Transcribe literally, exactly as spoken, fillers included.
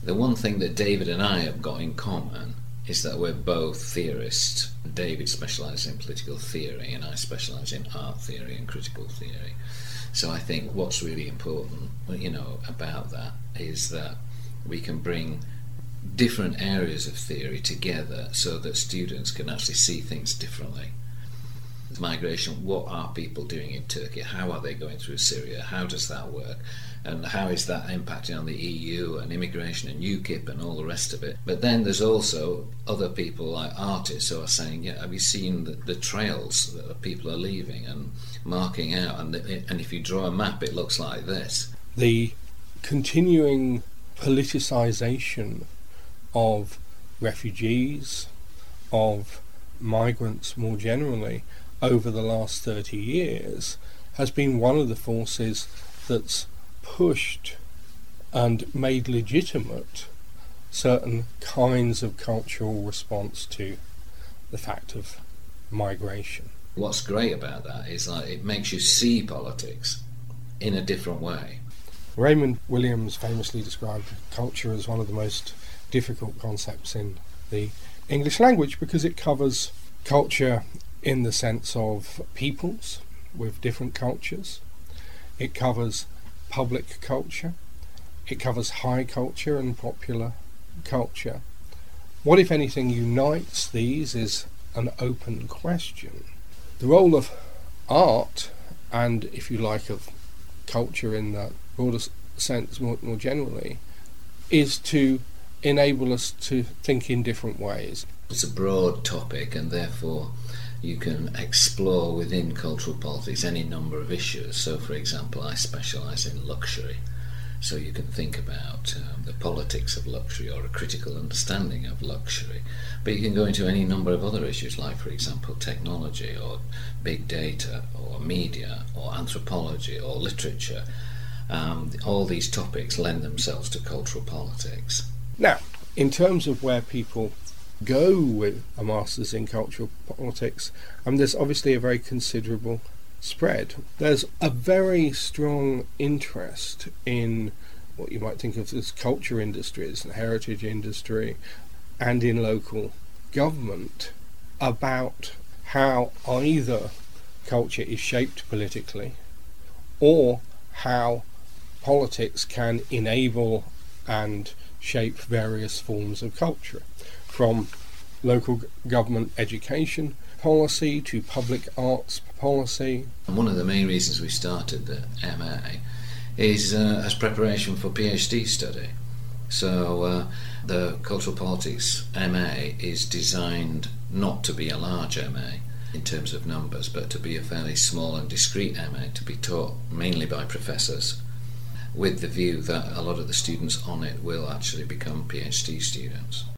The one thing that David and I have got in common is that we're both theorists. David specialises in political theory and I specialise in art theory and critical theory. So I think what's really important, you know, about that is that we can bring different areas of theory together so that students can actually see things differently. Migration, what are people doing in Turkey? How are they going through Syria? How does that work? And how is that impacting on the E U and immigration and UKIP and all the rest of it? But then there's also other people like artists who are saying, yeah, have you seen the, the trails that people are leaving and marking out? And, the, and if you draw a map, it looks like this. The continuing politicisation of refugees, of migrants more generally, over the last thirty years has been one of the forces that's pushed and made legitimate certain kinds of cultural response to the fact of migration. What's great about that is like it makes you see politics in a different way. Raymond Williams famously described culture as one of the most difficult concepts in the English language because it covers culture in the sense of peoples with different cultures. It covers public culture. It covers high culture and popular culture. What, if anything, unites these is an open question. The role of art and, if you like, of culture in that broader sense more, more generally, is to enable us to think in different ways. It's a broad topic and therefore you can explore within cultural politics any number of issues. So, for example, I specialise in luxury. So you can think about um, the politics of luxury or a critical understanding of luxury. But you can go into any number of other issues like, for example, technology or big data or media or anthropology or literature. Um, all these topics lend themselves to cultural politics. Now, in terms of where people go with a Masters in Cultural Politics, um, there's obviously a very considerable spread. There's a very strong interest in what you might think of as culture industries and heritage industry and in local government about how either culture is shaped politically or how politics can enable and shape various forms of culture, from local government education policy to public arts policy. And one of the main reasons we started the M A is uh, as preparation for PhD study. So uh, the Cultural Politics M A is designed not to be a large M A in terms of numbers, but to be a fairly small and discreet M A, to be taught mainly by professors, with the view that a lot of the students on it will actually become PhD students.